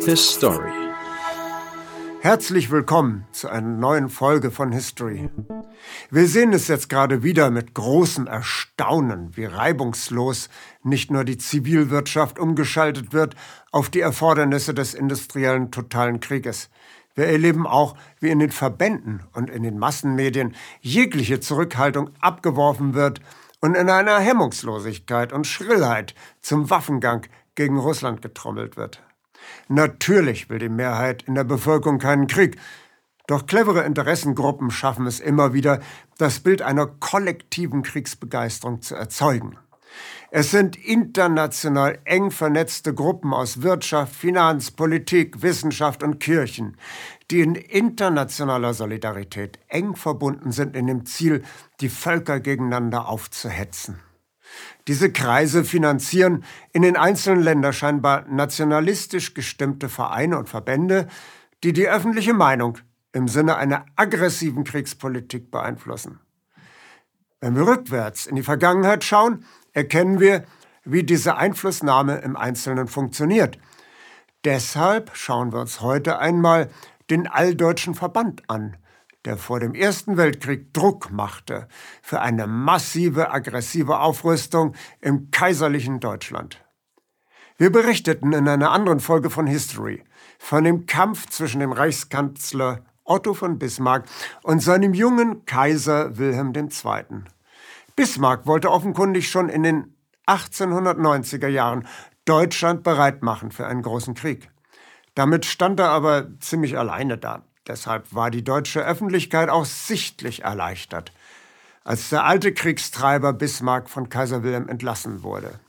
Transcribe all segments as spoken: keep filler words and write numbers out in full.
His Story. Herzlich willkommen zu einer neuen Folge von History. Wir sehen es jetzt gerade wieder mit großem Erstaunen, wie reibungslos nicht nur die Zivilwirtschaft umgeschaltet wird auf die Erfordernisse des industriellen totalen Krieges. Wir erleben auch, wie in den Verbänden und in den Massenmedien jegliche Zurückhaltung abgeworfen wird und in einer Hemmungslosigkeit und Schrillheit zum Waffengang gegen Russland getrommelt wird. Natürlich will die Mehrheit in der Bevölkerung keinen Krieg, doch clevere Interessengruppen schaffen es immer wieder, das Bild einer kollektiven Kriegsbegeisterung zu erzeugen. Es sind international eng vernetzte Gruppen aus Wirtschaft, Finanz, Politik, Wissenschaft und Kirchen, die in internationaler Solidarität eng verbunden sind in dem Ziel, die Völker gegeneinander aufzuhetzen. Diese Kreise finanzieren in den einzelnen Ländern scheinbar nationalistisch gestimmte Vereine und Verbände, die die öffentliche Meinung im Sinne einer aggressiven Kriegspolitik beeinflussen. Wenn wir rückwärts in die Vergangenheit schauen, erkennen wir, wie diese Einflussnahme im Einzelnen funktioniert. Deshalb schauen wir uns heute einmal den Alldeutschen Verband an, der vor dem Ersten Weltkrieg Druck machte für eine massive, aggressive Aufrüstung im kaiserlichen Deutschland. Wir berichteten in einer anderen Folge von History von dem Kampf zwischen dem Reichskanzler Otto von Bismarck und seinem jungen Kaiser Wilhelm der Zweite. Bismarck wollte offenkundig schon in den achtzehnhundertneunziger Jahren Deutschland bereit machen für einen großen Krieg. Damit stand er aber ziemlich alleine da. Deshalb war die deutsche Öffentlichkeit auch sichtlich erleichtert, als der alte Kriegstreiber Bismarck von Kaiser Wilhelm entlassen wurde.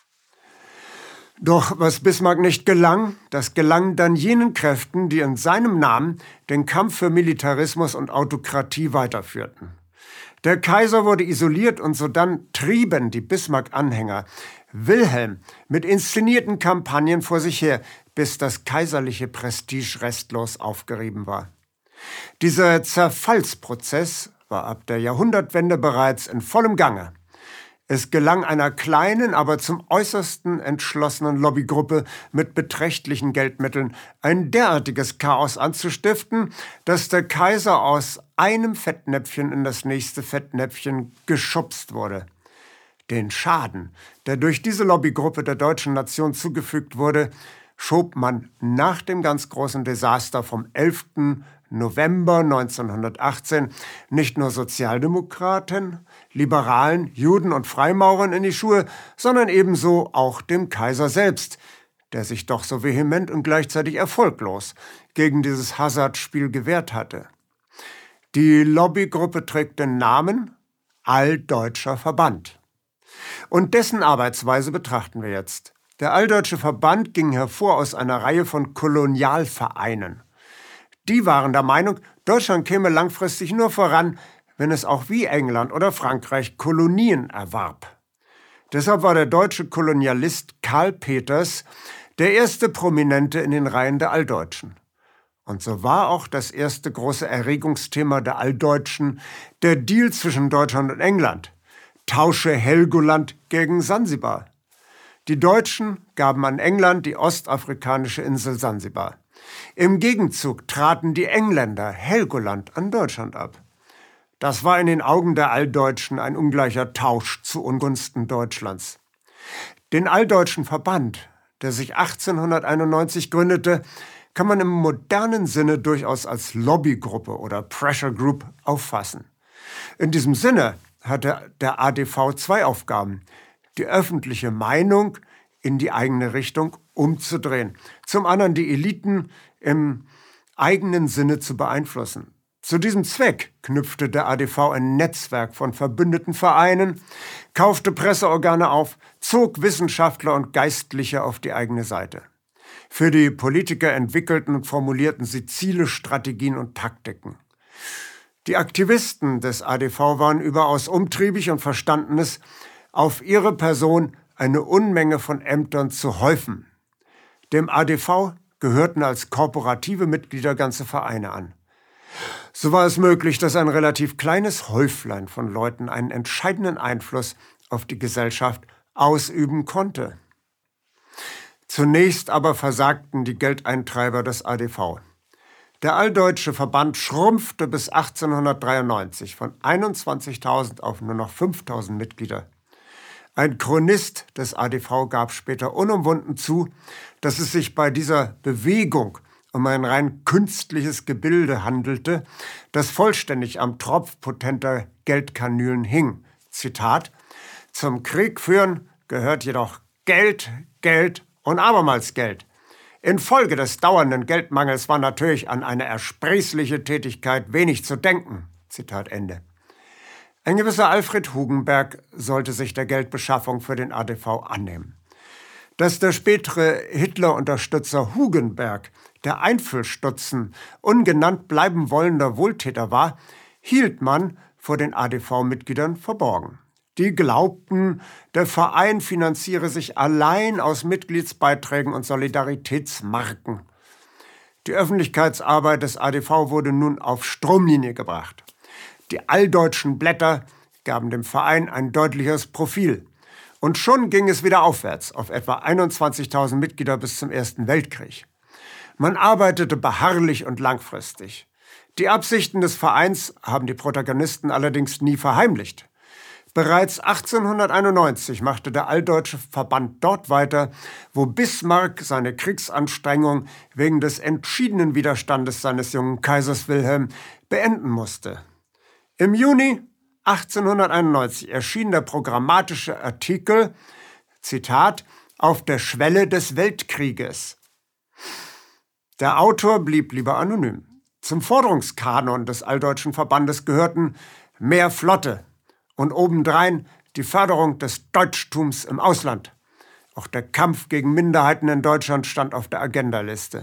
Doch was Bismarck nicht gelang, das gelang dann jenen Kräften, die in seinem Namen den Kampf für Militarismus und Autokratie weiterführten. Der Kaiser wurde isoliert und sodann trieben die Bismarck-Anhänger Wilhelm mit inszenierten Kampagnen vor sich her, bis das kaiserliche Prestige restlos aufgerieben war. Dieser Zerfallsprozess war ab der Jahrhundertwende bereits in vollem Gange. Es gelang einer kleinen, aber zum äußersten entschlossenen Lobbygruppe mit beträchtlichen Geldmitteln ein derartiges Chaos anzustiften, dass der Kaiser aus einem Fettnäpfchen in das nächste Fettnäpfchen geschubst wurde. Den Schaden, der durch diese Lobbygruppe der deutschen Nation zugefügt wurde, schob man nach dem ganz großen Desaster vom elften November neunzehnhundertachtzehn nicht nur Sozialdemokraten, Liberalen, Juden und Freimaurern in die Schuhe, sondern ebenso auch dem Kaiser selbst, der sich doch so vehement und gleichzeitig erfolglos gegen dieses Hasardspiel gewehrt hatte. Die Lobbygruppe trägt den Namen Alldeutscher Verband. Und dessen Arbeitsweise betrachten wir jetzt. Der Alldeutsche Verband ging hervor aus einer Reihe von Kolonialvereinen. Die waren der Meinung, Deutschland käme langfristig nur voran, wenn es auch wie England oder Frankreich Kolonien erwarb. Deshalb war der deutsche Kolonialist Karl Peters der erste Prominente in den Reihen der Alldeutschen. Und so war auch das erste große Erregungsthema der Alldeutschen der Deal zwischen Deutschland und England. Tausche Helgoland gegen Sansibar. Die Deutschen gaben an England die ostafrikanische Insel Sansibar. Im Gegenzug traten die Engländer Helgoland an Deutschland ab. Das war in den Augen der Alldeutschen ein ungleicher Tausch zu Ungunsten Deutschlands. Den Alldeutschen Verband, der sich achtzehnhunderteinundneunzig gründete, kann man im modernen Sinne durchaus als Lobbygruppe oder Pressure Group auffassen. In diesem Sinne hatte der A D V zwei Aufgaben: die öffentliche Meinung in die eigene Richtung umzudrehen, zum anderen die Eliten im eigenen Sinne zu beeinflussen. Zu diesem Zweck knüpfte der A D V ein Netzwerk von verbündeten Vereinen, kaufte Presseorgane auf, zog Wissenschaftler und Geistliche auf die eigene Seite. Für die Politiker entwickelten und formulierten sie Ziele, Strategien und Taktiken. Die Aktivisten des A D V waren überaus umtriebig und verstanden es, auf ihre Person eine Unmenge von Ämtern zu häufen. Dem A D V gehörten als korporative Mitglieder ganze Vereine an. So war es möglich, dass ein relativ kleines Häuflein von Leuten einen entscheidenden Einfluss auf die Gesellschaft ausüben konnte. Zunächst aber versagten die Geldeintreiber des A D V. Der Alldeutsche Verband schrumpfte bis achtzehnhundertdreiundneunzig von einundzwanzigtausend auf nur noch fünftausend Mitglieder. Ein Chronist des A D V gab später unumwunden zu, dass es sich bei dieser Bewegung um ein rein künstliches Gebilde handelte, das vollständig am Tropf potenter Geldkanülen hing. Zitat: Zum Krieg führen gehört jedoch Geld, Geld und abermals Geld. Infolge des dauernden Geldmangels war natürlich an eine ersprießliche Tätigkeit wenig zu denken. Zitat Ende. Ein gewisser Alfred Hugenberg sollte sich der Geldbeschaffung für den A D V annehmen. Dass der spätere Hitler-Unterstützer Hugenberg der Einfüllstutzen ungenannt bleiben wollender Wohltäter war, hielt man vor den A D V-Mitgliedern verborgen. Die glaubten, der Verein finanziere sich allein aus Mitgliedsbeiträgen und Solidaritätsmarken. Die Öffentlichkeitsarbeit des A D V wurde nun auf Stromlinie gebracht. Die alldeutschen Blätter gaben dem Verein ein deutliches Profil. Und schon ging es wieder aufwärts, auf etwa einundzwanzigtausend Mitglieder bis zum Ersten Weltkrieg. Man arbeitete beharrlich und langfristig. Die Absichten des Vereins haben die Protagonisten allerdings nie verheimlicht. Bereits achtzehnhunderteinundneunzig machte der Alldeutsche Verband dort weiter, wo Bismarck seine Kriegsanstrengung wegen des entschiedenen Widerstandes seines jungen Kaisers Wilhelm beenden musste. Im Juni achtzehnhunderteinundneunzig erschien der programmatische Artikel, Zitat, auf der Schwelle des Weltkrieges. Der Autor blieb lieber anonym. Zum Forderungskanon des Alldeutschen Verbandes gehörten mehr Flotte und obendrein die Förderung des Deutschtums im Ausland. Auch der Kampf gegen Minderheiten in Deutschland stand auf der Agendaliste.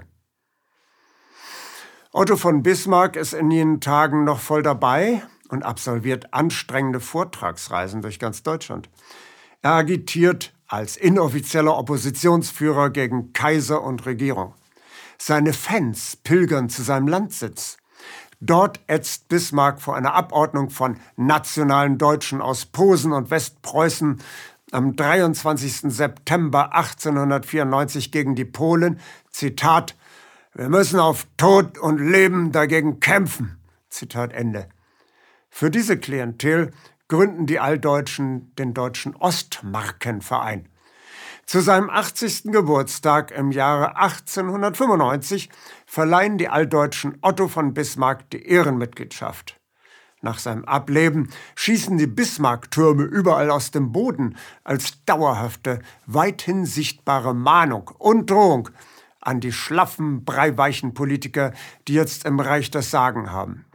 Otto von Bismarck ist in jenen Tagen noch voll dabei und absolviert anstrengende Vortragsreisen durch ganz Deutschland. Er agitiert als inoffizieller Oppositionsführer gegen Kaiser und Regierung. Seine Fans pilgern zu seinem Landsitz. Dort ätzt Bismarck vor einer Abordnung von nationalen Deutschen aus Posen und Westpreußen am dreiundzwanzigsten September achtzehnhundertvierundneunzig gegen die Polen, Zitat, wir müssen auf Tod und Leben dagegen kämpfen, Zitat Ende. Für diese Klientel gründen die Alldeutschen den Deutschen Ostmarkenverein. Zu seinem achtzigsten Geburtstag im Jahre achtzehnhundertfünfundneunzig verleihen die Alldeutschen Otto von Bismarck die Ehrenmitgliedschaft. Nach seinem Ableben schießen die Bismarck-Türme überall aus dem Boden als dauerhafte, weithin sichtbare Mahnung und Drohung an die schlaffen, breiweichen Politiker, die jetzt im Reich das Sagen haben.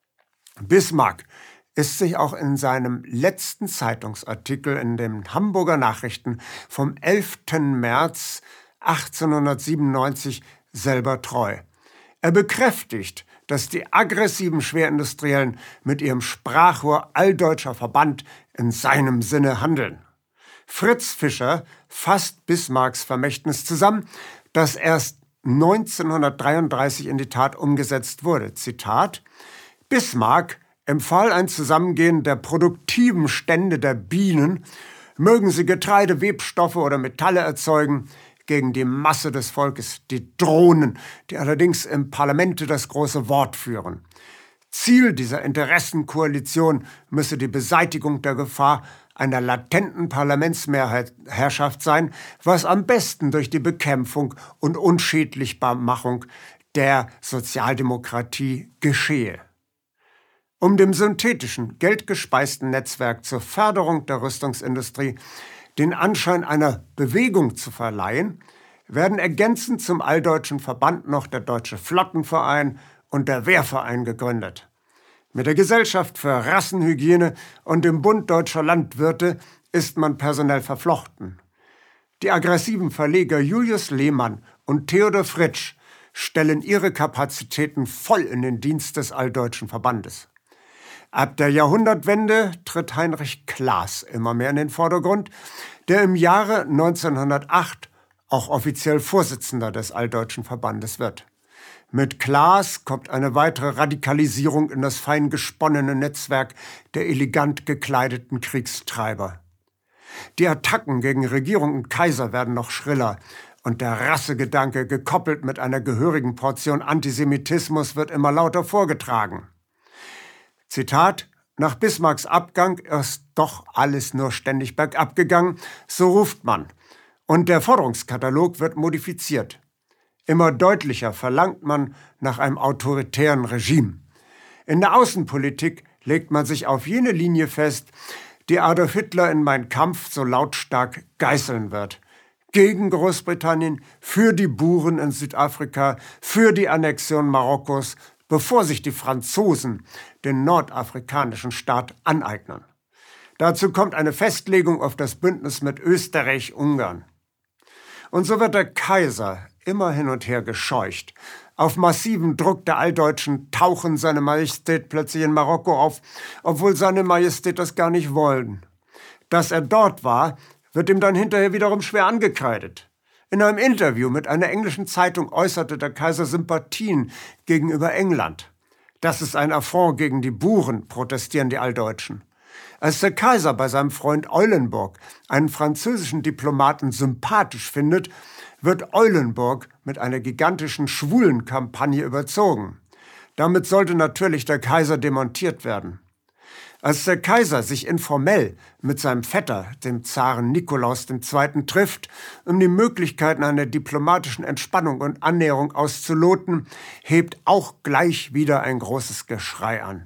Bismarck ist sich auch in seinem letzten Zeitungsartikel in den Hamburger Nachrichten vom elften März achtzehnhundertsiebenundneunzig selber treu. Er bekräftigt, dass die aggressiven Schwerindustriellen mit ihrem Sprachrohr Alldeutscher Verband in seinem Sinne handeln. Fritz Fischer fasst Bismarcks Vermächtnis zusammen, das erst neunzehnhundertdreiunddreißig in die Tat umgesetzt wurde. Zitat: Bismarck empfahl ein Zusammengehen der produktiven Stände der Bienen, mögen sie Getreide, Webstoffe oder Metalle erzeugen, gegen die Masse des Volkes, die Drohnen, die allerdings im Parlamente das große Wort führen. Ziel dieser Interessenkoalition müsse die Beseitigung der Gefahr einer latenten Parlamentsmehrheitsherrschaft sein, was am besten durch die Bekämpfung und Unschädlichmachung der Sozialdemokratie geschehe. Um dem synthetischen, geldgespeisten Netzwerk zur Förderung der Rüstungsindustrie den Anschein einer Bewegung zu verleihen, werden ergänzend zum Alldeutschen Verband noch der Deutsche Flottenverein und der Wehrverein gegründet. Mit der Gesellschaft für Rassenhygiene und dem Bund Deutscher Landwirte ist man personell verflochten. Die aggressiven Verleger Julius Lehmann und Theodor Fritsch stellen ihre Kapazitäten voll in den Dienst des Alldeutschen Verbandes. Ab der Jahrhundertwende tritt Heinrich Claß immer mehr in den Vordergrund, der im Jahre neunzehnhundertacht auch offiziell Vorsitzender des Alldeutschen Verbandes wird. Mit Claß kommt eine weitere Radikalisierung in das fein gesponnene Netzwerk der elegant gekleideten Kriegstreiber. Die Attacken gegen Regierung und Kaiser werden noch schriller Und der Rassegedanke, gekoppelt mit einer gehörigen Portion Antisemitismus, wird immer lauter vorgetragen. Zitat: Nach Bismarcks Abgang ist doch alles nur ständig bergab gegangen, so ruft man. Und der Forderungskatalog wird modifiziert. Immer deutlicher verlangt man nach einem autoritären Regime. In der Außenpolitik legt man sich auf jene Linie fest, die Adolf Hitler in Mein Kampf so lautstark geißeln wird. Gegen Großbritannien, für die Buren in Südafrika, für die Annexion Marokkos, bevor sich die Franzosen den nordafrikanischen Staat aneignen. Dazu kommt eine Festlegung auf das Bündnis mit Österreich-Ungarn. Und so wird der Kaiser immer hin und her gescheucht. Auf massiven Druck der Alldeutschen tauchen seine Majestät plötzlich in Marokko auf, obwohl seine Majestät das gar nicht wollen. Dass er dort war, wird ihm dann hinterher wiederum schwer angekreidet. In einem Interview mit einer englischen Zeitung äußerte der Kaiser Sympathien gegenüber England. Das ist ein Affront gegen die Buren, protestieren die Alldeutschen. Als der Kaiser bei seinem Freund Eulenburg einen französischen Diplomaten sympathisch findet, wird Eulenburg mit einer gigantischen Schwulenkampagne überzogen. Damit sollte natürlich der Kaiser demontiert werden. Als der Kaiser sich informell mit seinem Vetter, dem Zaren Nikolaus der Zweite., trifft, um die Möglichkeiten einer diplomatischen Entspannung und Annäherung auszuloten, hebt auch gleich wieder ein großes Geschrei an.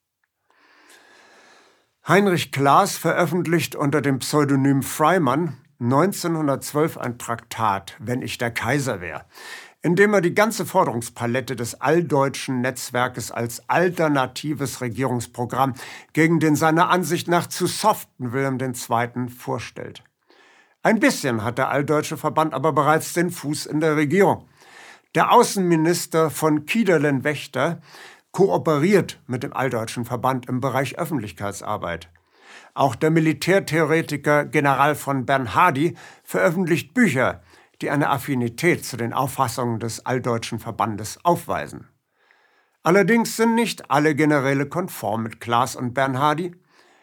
Heinrich Claß veröffentlicht unter dem Pseudonym Freimann neunzehnhundertzwölf ein Traktat, Wenn ich der Kaiser wär, in dem er die ganze Forderungspalette des alldeutschen Netzwerkes als alternatives Regierungsprogramm gegen den seiner Ansicht nach zu soften Wilhelm der Zweite. Vorstellt. Ein bisschen hat der Alldeutsche Verband aber bereits den Fuß in der Regierung. Der Außenminister von Kiederlen-Wächter kooperiert mit dem Alldeutschen Verband im Bereich Öffentlichkeitsarbeit. Auch der Militärtheoretiker General von Bernhardi veröffentlicht Bücher, die eine Affinität zu den Auffassungen des Alldeutschen Verbandes aufweisen. Allerdings sind nicht alle Generäle konform mit Claß und Bernhardi.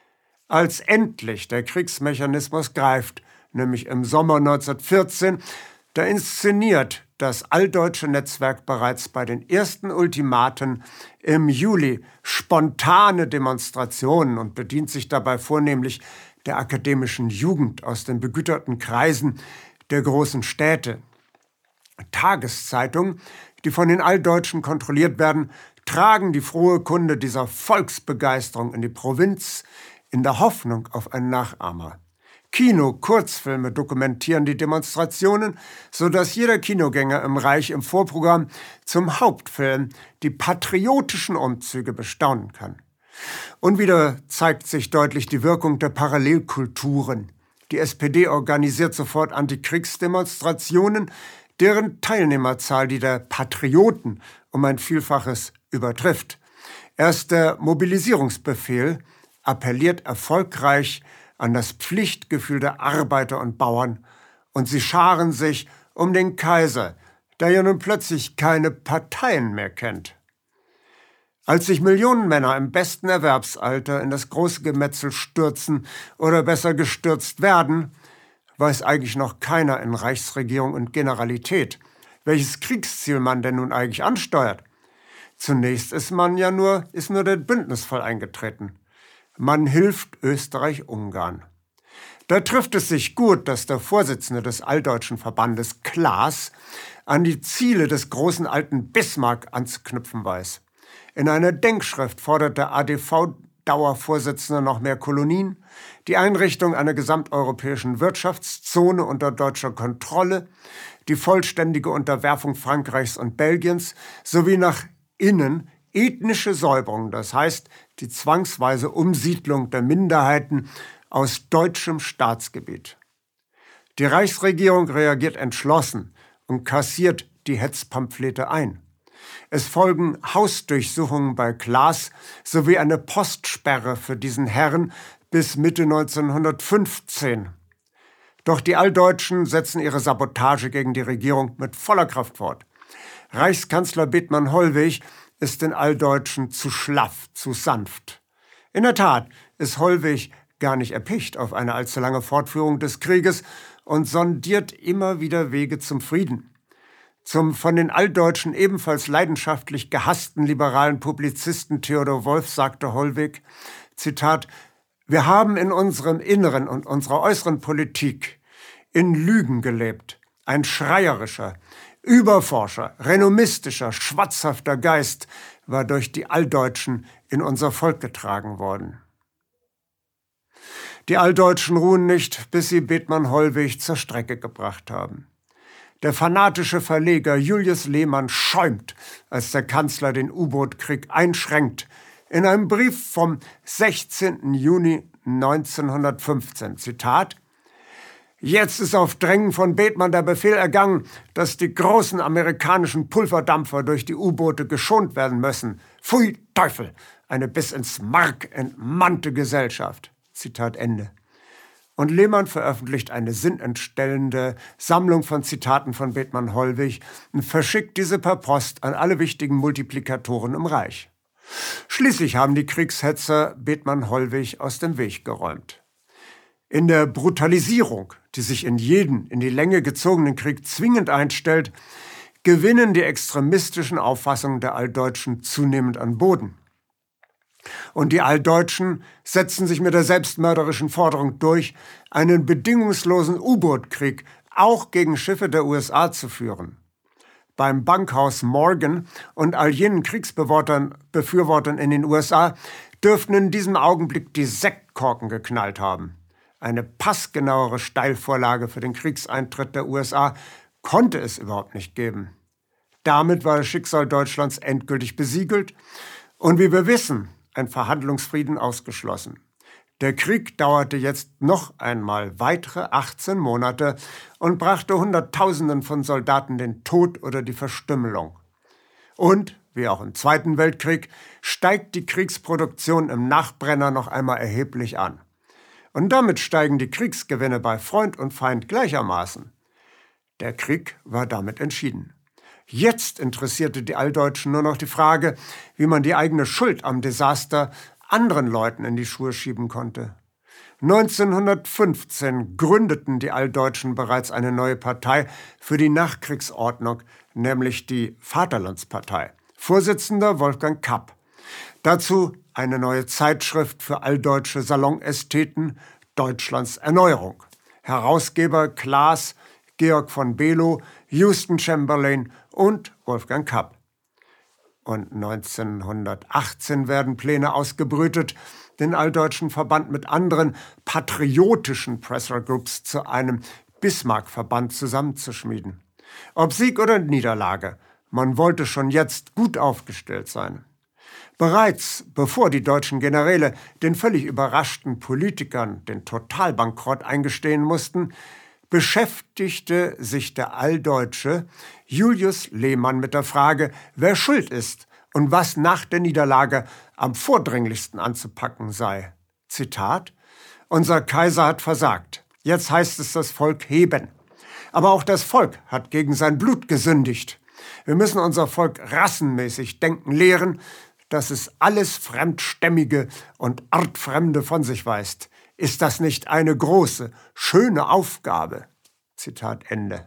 Als endlich der Kriegsmechanismus greift, nämlich im Sommer neunzehnhundertvierzehn, da inszeniert das alldeutsche Netzwerk bereits bei den ersten Ultimaten im Juli spontane Demonstrationen und bedient sich dabei vornehmlich der akademischen Jugend aus den begüterten Kreisen der großen Städte. Tageszeitungen, die von den Alldeutschen kontrolliert werden, tragen die frohe Kunde dieser Volksbegeisterung in die Provinz in der Hoffnung auf einen Nachahmer. Kino, Kurzfilme dokumentieren die Demonstrationen, sodass jeder Kinogänger im Reich im Vorprogramm zum Hauptfilm die patriotischen Umzüge bestaunen kann. Und wieder zeigt sich deutlich die Wirkung der Parallelkulturen. Die S P D organisiert sofort Antikriegsdemonstrationen, deren Teilnehmerzahl die der Patrioten um ein Vielfaches übertrifft. Erst der Mobilisierungsbefehl appelliert erfolgreich an das Pflichtgefühl der Arbeiter und Bauern, und sie scharen sich um den Kaiser, der ja nun plötzlich keine Parteien mehr kennt. Als sich Millionen Männer im besten Erwerbsalter in das große Gemetzel stürzen oder besser gestürzt werden, weiß eigentlich noch keiner in Reichsregierung und Generalität, welches Kriegsziel man denn nun eigentlich ansteuert. Zunächst ist man ja nur, ist nur der Bündnisfall eingetreten. Man hilft Österreich-Ungarn. Da trifft es sich gut, dass der Vorsitzende des Alldeutschen Verbandes, Claß, an die Ziele des großen alten Bismarck anzuknüpfen weiß. In einer Denkschrift fordert der A D V-Dauervorsitzende noch mehr Kolonien, die Einrichtung einer gesamteuropäischen Wirtschaftszone unter deutscher Kontrolle, die vollständige Unterwerfung Frankreichs und Belgiens sowie nach innen ethnische Säuberung, das heißt die zwangsweise Umsiedlung der Minderheiten aus deutschem Staatsgebiet. Die Reichsregierung reagiert entschlossen und kassiert die Hetzpamphlete ein. Es folgen Hausdurchsuchungen bei Claß sowie eine Postsperre für diesen Herrn bis Mitte neunzehnhundertfünfzehn. Doch die Alldeutschen setzen ihre Sabotage gegen die Regierung mit voller Kraft fort. Reichskanzler Bethmann-Hollweg ist den Alldeutschen zu schlaff, zu sanft. In der Tat ist Hollweg gar nicht erpicht auf eine allzu lange Fortführung des Krieges und sondiert immer wieder Wege zum Frieden. Zum von den Alldeutschen ebenfalls leidenschaftlich gehassten liberalen Publizisten Theodor Wolff sagte Hollweg, Zitat, wir haben in unserem inneren und unserer äußeren Politik in Lügen gelebt. Ein schreierischer, überforscher, renommistischer, schwatzhafter Geist war durch die Alldeutschen in unser Volk getragen worden. Die Alldeutschen ruhen nicht, bis sie Bethmann Hollweg zur Strecke gebracht haben. Der fanatische Verleger Julius Lehmann schäumt, als der Kanzler den U-Boot-Krieg einschränkt. In einem Brief vom sechzehnten Juni neunzehnhundertfünfzehn, Zitat, Jetzt ist auf Drängen von Bethmann der Befehl ergangen, dass die großen amerikanischen Pulverdampfer durch die U-Boote geschont werden müssen. Pfui Teufel, eine bis ins Mark entmannte Gesellschaft. Zitat Ende. Und Lehmann veröffentlicht eine sinnentstellende Sammlung von Zitaten von Bethmann Hollweg und verschickt diese per Post an alle wichtigen Multiplikatoren im Reich. Schließlich haben die Kriegshetzer Bethmann Hollweg aus dem Weg geräumt. In der Brutalisierung, die sich in jeden in die Länge gezogenen Krieg zwingend einstellt, gewinnen die extremistischen Auffassungen der Alldeutschen zunehmend an Boden. Und die Alldeutschen setzen sich mit der selbstmörderischen Forderung durch, einen bedingungslosen U-Boot-Krieg auch gegen Schiffe der U S A zu führen. Beim Bankhaus Morgan und all jenen Kriegsbefürwortern in den U S A dürften in diesem Augenblick die Sektkorken geknallt haben. Eine passgenauere Steilvorlage für den Kriegseintritt der U S A konnte es überhaupt nicht geben. Damit war das Schicksal Deutschlands endgültig besiegelt und wie wir wissen, ein Verhandlungsfrieden ausgeschlossen. Der Krieg dauerte jetzt noch einmal weitere achtzehn Monate und brachte Hunderttausenden von Soldaten den Tod oder die Verstümmelung. Und, wie auch im Zweiten Weltkrieg, steigt die Kriegsproduktion im Nachbrenner noch einmal erheblich an. Und damit steigen die Kriegsgewinne bei Freund und Feind gleichermaßen. Der Krieg war damit entschieden. Jetzt interessierte die Alldeutschen nur noch die Frage, wie man die eigene Schuld am Desaster anderen Leuten in die Schuhe schieben konnte. neunzehnhundertfünfzehn gründeten die Alldeutschen bereits eine neue Partei für die Nachkriegsordnung, nämlich die Vaterlandspartei. Vorsitzender Wolfgang Kapp. Dazu eine neue Zeitschrift für alldeutsche Salonästheten, Deutschlands Erneuerung. Herausgeber Klaas, Georg von Below, Houston Chamberlain und Wolfgang Kapp. Und neunzehnhundertachtzehn werden Pläne ausgebrütet, den Alldeutschen Verband mit anderen patriotischen Pressure Groups zu einem Bismarck-Verband zusammenzuschmieden. Ob Sieg oder Niederlage, man wollte schon jetzt gut aufgestellt sein. Bereits bevor die deutschen Generäle den völlig überraschten Politikern den Totalbankrott eingestehen mussten, beschäftigte sich der Alldeutsche Julius Lehmann mit der Frage, wer schuld ist und was nach der Niederlage am vordringlichsten anzupacken sei. Zitat: Unser Kaiser hat versagt. Jetzt heißt es das Volk heben. Aber auch das Volk hat gegen sein Blut gesündigt. Wir müssen unser Volk rassenmäßig denken lehren, dass es alles Fremdstämmige und Artfremde von sich weist. Ist das nicht eine große, schöne Aufgabe? Zitat Ende.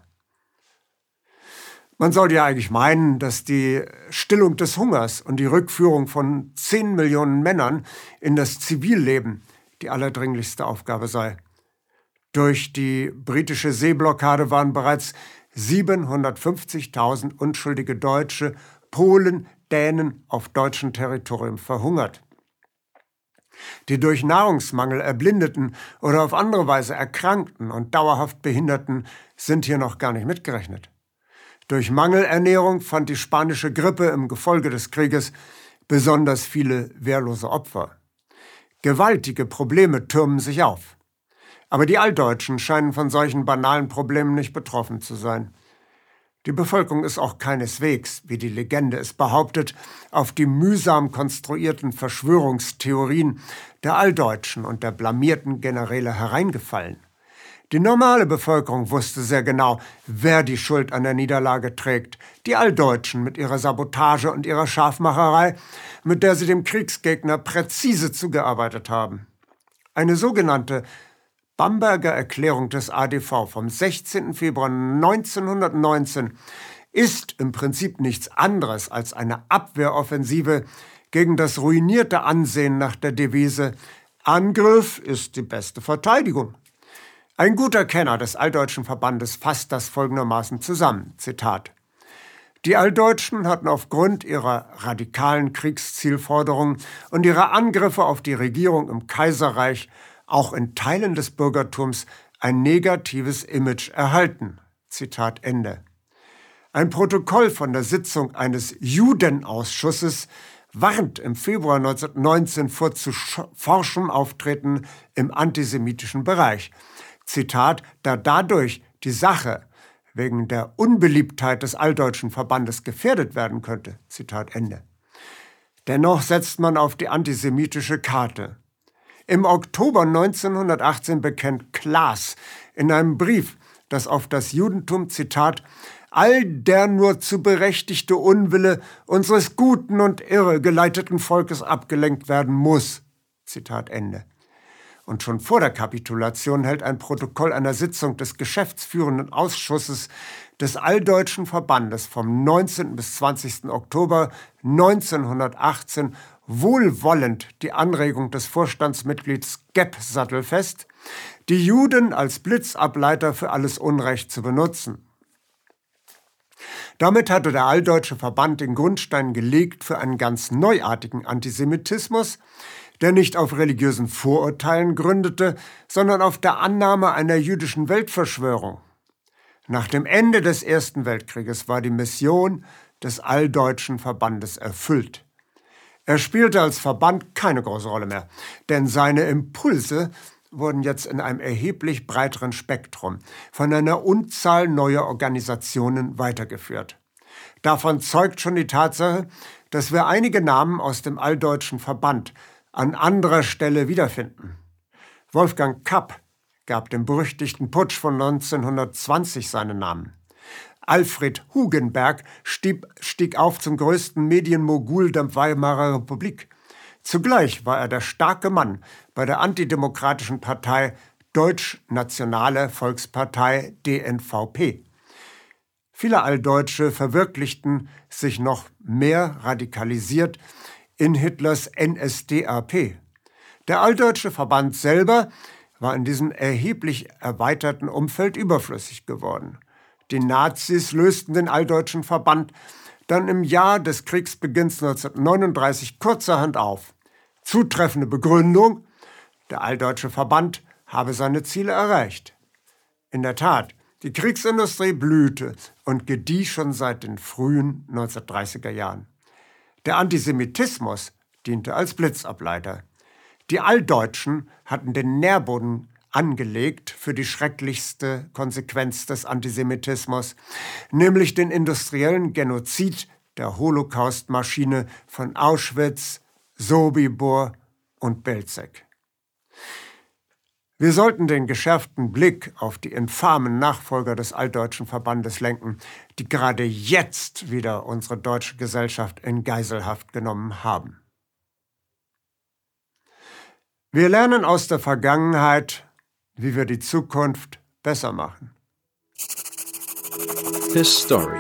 Man sollte ja eigentlich meinen, dass die Stillung des Hungers und die Rückführung von zehn Millionen Männern in das Zivilleben die allerdringlichste Aufgabe sei. Durch die britische Seeblockade waren bereits siebenhundertfünfzigtausend unschuldige Deutsche, Polen, Dänen auf deutschem Territorium verhungert. Die durch Nahrungsmangel erblindeten oder auf andere Weise erkrankten und dauerhaft Behinderten sind hier noch gar nicht mitgerechnet. Durch Mangelernährung fand die spanische Grippe im Gefolge des Krieges besonders viele wehrlose Opfer. Gewaltige Probleme türmen sich auf. Aber die Alldeutschen scheinen von solchen banalen Problemen nicht betroffen zu sein. Die Bevölkerung ist auch keineswegs, wie die Legende es behauptet, auf die mühsam konstruierten Verschwörungstheorien der Alldeutschen und der blamierten Generäle hereingefallen. Die normale Bevölkerung wusste sehr genau, wer die Schuld an der Niederlage trägt. Die Alldeutschen mit ihrer Sabotage und ihrer Scharfmacherei, mit der sie dem Kriegsgegner präzise zugearbeitet haben. Eine sogenannte Bamberger Erklärung des A D V vom sechzehnten Februar neunzehnhundertneunzehn ist im Prinzip nichts anderes als eine Abwehroffensive gegen das ruinierte Ansehen nach der Devise »Angriff ist die beste Verteidigung«. Ein guter Kenner des Alldeutschen Verbandes fasst das folgendermaßen zusammen, Zitat: Die Alldeutschen hatten aufgrund ihrer radikalen Kriegszielforderungen und ihrer Angriffe auf die Regierung im Kaiserreich auch in Teilen des Bürgertums ein negatives Image erhalten. Zitat Ende. Ein Protokoll von der Sitzung eines Judenausschusses warnt im Februar neunzehnhundertneunzehn vor zu forschem Auftreten im antisemitischen Bereich. Zitat, da dadurch die Sache wegen der Unbeliebtheit des Alldeutschen Verbandes gefährdet werden könnte. Zitat Ende. Dennoch setzt man auf die antisemitische Karte. Im Oktober neunzehnhundertachtzehn bekennt Klaas in einem Brief, dass auf das Judentum, Zitat, all der nur zu berechtigte Unwille unseres guten und irregeleiteten Volkes abgelenkt werden muss. Zitat Ende. Und schon vor der Kapitulation hält ein Protokoll einer Sitzung des geschäftsführenden Ausschusses des Alldeutschen Verbandes vom neunzehnten bis zwanzigsten Oktober neunzehnhundertachtzehn wohlwollend die Anregung des Vorstandsmitglieds Gepp sattelfest, die Juden als Blitzableiter für alles Unrecht zu benutzen. Damit hatte der Alldeutsche Verband den Grundstein gelegt für einen ganz neuartigen Antisemitismus, der nicht auf religiösen Vorurteilen gründete, sondern auf der Annahme einer jüdischen Weltverschwörung. Nach dem Ende des Ersten Weltkrieges war die Mission des Alldeutschen Verbandes erfüllt. Er spielte als Verband keine große Rolle mehr, denn seine Impulse wurden jetzt in einem erheblich breiteren Spektrum von einer Unzahl neuer Organisationen weitergeführt. Davon zeugt schon die Tatsache, dass wir einige Namen aus dem Alldeutschen Verband an anderer Stelle wiederfinden. Wolfgang Kapp gab dem berüchtigten Putsch von neunzehnhundertzwanzig seinen Namen. Alfred Hugenberg stieg, stieg auf zum größten Medienmogul der Weimarer Republik. Zugleich war er der starke Mann bei der antidemokratischen Partei Deutsch-Nationale Volkspartei D N V P. Viele Alldeutsche verwirklichten sich noch mehr radikalisiert in Hitlers N S D A P. Der Alldeutsche Verband selber war in diesem erheblich erweiterten Umfeld überflüssig geworden. Die Nazis lösten den Alldeutschen Verband dann im Jahr des Kriegsbeginns neunzehnhundertneununddreißig kurzerhand auf. Zutreffende Begründung: Der Alldeutsche Verband habe seine Ziele erreicht. In der Tat, die Kriegsindustrie blühte und gedieh schon seit den frühen neunzehnhundertdreißiger Jahren. Der Antisemitismus diente als Blitzableiter. Die Alldeutschen hatten den Nährboden angelegt für die schrecklichste Konsequenz des Antisemitismus, nämlich den industriellen Genozid der Holocaust-Maschine von Auschwitz, Sobibor und Belzec. Wir sollten den geschärften Blick auf die infamen Nachfolger des Alldeutschen Verbandes lenken, die gerade jetzt wieder unsere deutsche Gesellschaft in Geiselhaft genommen haben. Wir lernen aus der Vergangenheit, wie wir die Zukunft besser machen. His Story.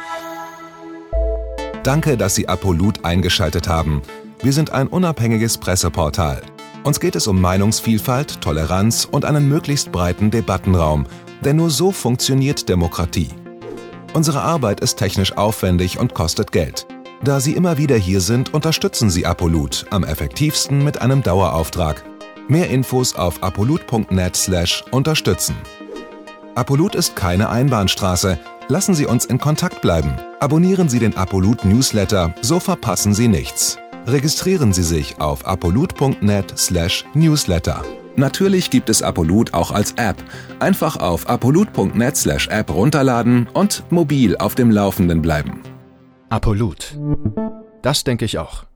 Danke, dass Sie Apolut eingeschaltet haben. Wir sind ein unabhängiges Presseportal. Uns geht es um Meinungsvielfalt, Toleranz und einen möglichst breiten Debattenraum, denn nur so funktioniert Demokratie. Unsere Arbeit ist technisch aufwendig und kostet Geld. Da Sie immer wieder hier sind, unterstützen Sie Apolut am effektivsten mit einem Dauerauftrag. Mehr Infos auf apolut punkt net slash unterstützen. Apolut ist keine Einbahnstraße. Lassen Sie uns in Kontakt bleiben. Abonnieren Sie den Apolut Newsletter, so verpassen Sie nichts. Registrieren Sie sich auf apolut punkt net slash newsletter. Natürlich gibt es Apolut auch als App. Einfach auf apolut punkt net slash app runterladen und mobil auf dem Laufenden bleiben. Apolut. Das denke ich auch.